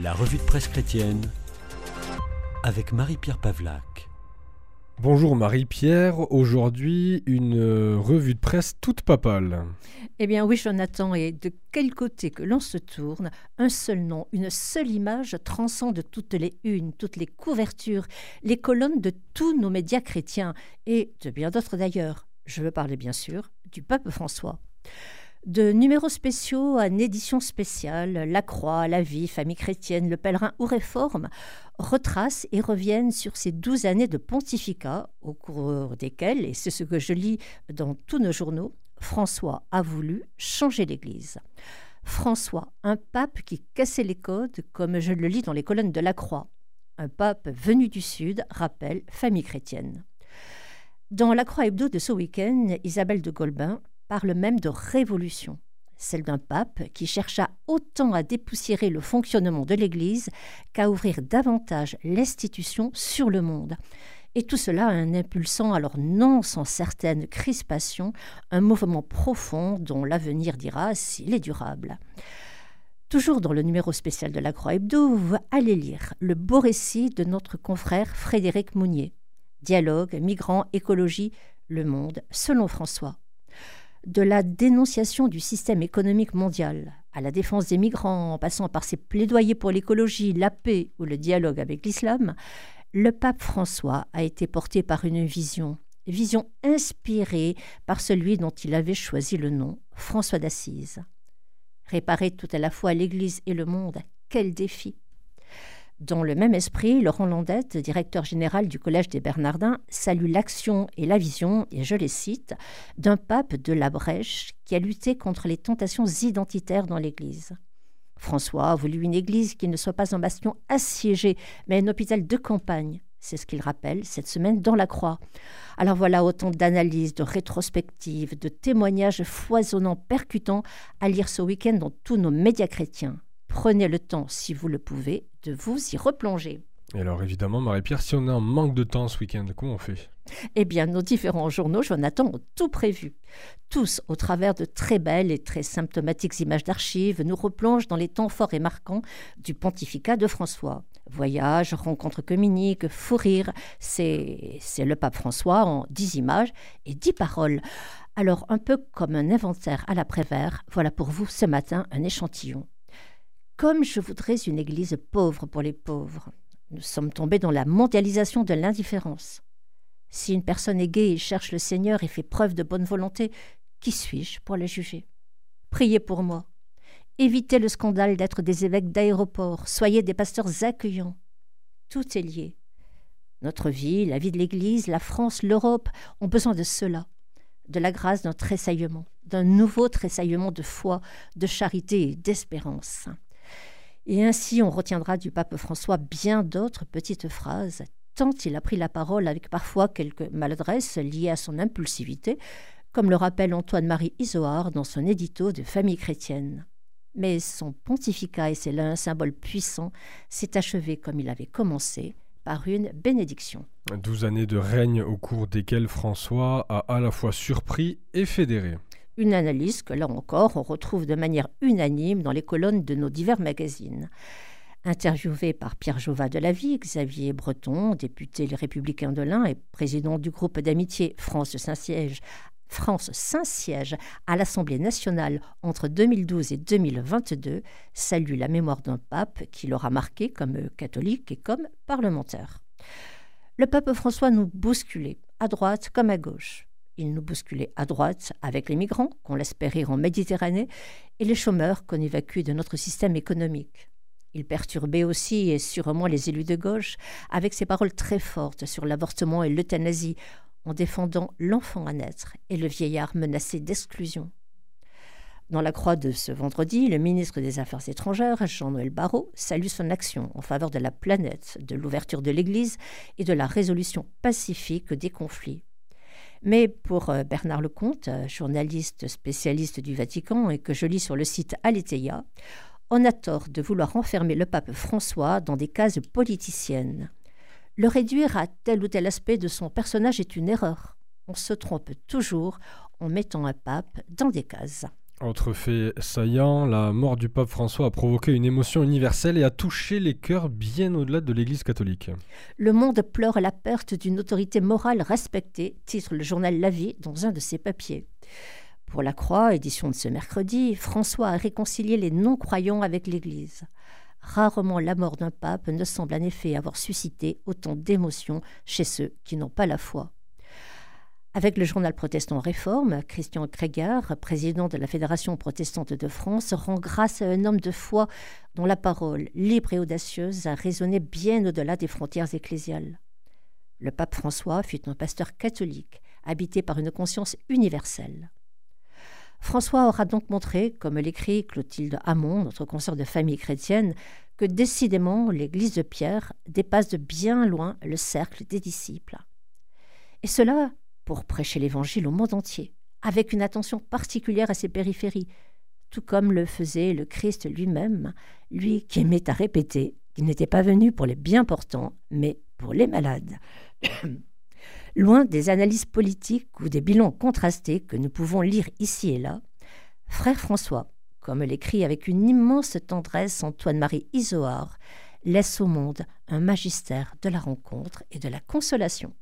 La revue de presse chrétienne avec Marie-Pierre Pavlac. Bonjour Marie-Pierre, aujourd'hui une revue de presse toute papale. Eh bien oui Jonathan, et de quel côté que l'on se tourne, un seul nom, une seule image transcende toutes les unes, toutes les couvertures, les colonnes de tous nos médias chrétiens et de bien d'autres d'ailleurs. Je veux parler bien sûr du pape François. De numéros spéciaux à une édition spéciale, La Croix, La Vie, Famille chrétienne, Le Pèlerin ou Réforme retracent et reviennent sur ces 12 années de pontificat, au cours desquelles, et c'est ce que je lis dans tous nos journaux, François a voulu changer l'Église. François, un pape qui cassait les codes, comme je le lis dans les colonnes de La Croix. Un pape venu du Sud, rappelle Famille chrétienne. Dans La Croix hebdo de ce week-end, Isabelle de Golbin parle même de révolution, celle d'un pape qui chercha autant à dépoussiérer le fonctionnement de l'Église qu'à ouvrir davantage l'institution sur le monde. Et tout cela en impulsant, alors non sans certaine crispation, un mouvement profond dont l'avenir dira s'il est durable. Toujours dans le numéro spécial de La Croix hebdo, vous allez lire le beau récit de notre confrère Frédéric Mounier. Dialogue, migrants, écologie, le monde, selon François. De la dénonciation du système économique mondial à la défense des migrants, en passant par ses plaidoyers pour l'écologie, la paix ou le dialogue avec l'islam, le pape François a été porté par une vision inspirée par celui dont il avait choisi le nom, François d'Assise. Réparer tout à la fois l'Église et le monde, quel défi! Dans le même esprit, Laurent Landette, directeur général du Collège des Bernardins, salue l'action et la vision, et je les cite, d'un pape de la brèche qui a lutté contre les tentations identitaires dans l'Église. François a voulu une Église qui ne soit pas un bastion assiégé, mais un hôpital de campagne. C'est ce qu'il rappelle cette semaine dans La Croix. Alors voilà autant d'analyses, de rétrospectives, de témoignages foisonnants, percutants à lire ce week-end dans tous nos médias chrétiens. Prenez le temps, si vous le pouvez, de vous y replonger. Et alors évidemment, Marie-Pierre, si on est en manque de temps ce week-end, comment on fait ? Eh bien, nos différents journaux, Jonathan, ont tout prévu. Tous, au travers de très belles et très symptomatiques images d'archives, nous replongent dans les temps forts et marquants du pontificat de François. Voyages, rencontres communiques, fou rire, c'est le pape François en 10 images et 10 paroles. Alors, un peu comme un inventaire à la Prévert, voilà pour vous ce matin un échantillon. Comme je voudrais une église pauvre pour les pauvres. Nous sommes tombés dans la mondialisation de l'indifférence. Si une personne est gaie et cherche le Seigneur et fait preuve de bonne volonté, qui suis-je pour la juger ? Priez pour moi. Évitez le scandale d'être des évêques d'aéroport. Soyez des pasteurs accueillants. Tout est lié. Notre vie, la vie de l'Église, la France, l'Europe ont besoin de cela. De la grâce d'un tressaillement, d'un nouveau tressaillement de foi, de charité et d'espérance. Et ainsi, on retiendra du pape François bien d'autres petites phrases, tant il a pris la parole avec parfois quelques maladresses liées à son impulsivité, comme le rappelle Antoine-Marie Izoard dans son édito de Famille chrétienne. Mais son pontificat, et c'est là un symbole puissant, s'est achevé comme il avait commencé, par une bénédiction. 12 années de règne au cours desquelles François a à la fois surpris et fédéré. Une analyse que, là encore, on retrouve de manière unanime dans les colonnes de nos divers magazines. Interviewé par Pierre Jovat de La Vie, Xavier Breton, député Les Républicains de l'Ain et président du groupe d'amitié France Saint-Siège à l'Assemblée nationale entre 2012 et 2022, salue la mémoire d'un pape qui l'aura marqué comme catholique et comme parlementaire. Le pape François nous bousculait, à droite comme à gauche. Il nous bousculait à droite avec les migrants, qu'on laisse périr en Méditerranée, et les chômeurs qu'on évacue de notre système économique. Il perturbait aussi et sûrement les élus de gauche avec ses paroles très fortes sur l'avortement et l'euthanasie, en défendant l'enfant à naître et le vieillard menacé d'exclusion. Dans La Croix de ce vendredi, le ministre des Affaires étrangères, Jean-Noël Barrot, salue son action en faveur de la planète, de l'ouverture de l'Église et de la résolution pacifique des conflits. Mais pour Bernard Lecomte, journaliste spécialiste du Vatican et que je lis sur le site Aletheia, on a tort de vouloir enfermer le pape François dans des cases politiciennes. Le réduire à tel ou tel aspect de son personnage est une erreur. On se trompe toujours en mettant un pape dans des cases. Autre fait saillant, la mort du pape François a provoqué une émotion universelle et a touché les cœurs bien au-delà de l'Église catholique. Le monde pleure la perte d'une autorité morale respectée, titre le journal La Vie dans un de ses papiers. Pour la Croix, édition de ce mercredi, François a réconcilié les non-croyants avec l'Église. Rarement la mort d'un pape ne semble en effet avoir suscité autant d'émotions chez ceux qui n'ont pas la foi. Avec le journal protestant Réforme, Christian Kreger, président de la Fédération protestante de France, rend grâce à un homme de foi dont la parole, libre et audacieuse, a résonné bien au-delà des frontières ecclésiales. Le pape François fut un pasteur catholique, habité par une conscience universelle. François aura donc montré, comme l'écrit Clotilde Hamon, notre consoeur de famille chrétienne, que décidément l'Église de Pierre dépasse de bien loin le cercle des disciples. Et cela pour prêcher l'Évangile au monde entier, avec une attention particulière à ses périphéries, tout comme le faisait le Christ lui-même, lui qui aimait à répéter qu'il n'était pas venu pour les bien portants, mais pour les malades. Loin des analyses politiques ou des bilans contrastés que nous pouvons lire ici et là, Frère François, comme l'écrit avec une immense tendresse Antoine-Marie Izoard, laisse au monde un magistère de la rencontre et de la consolation.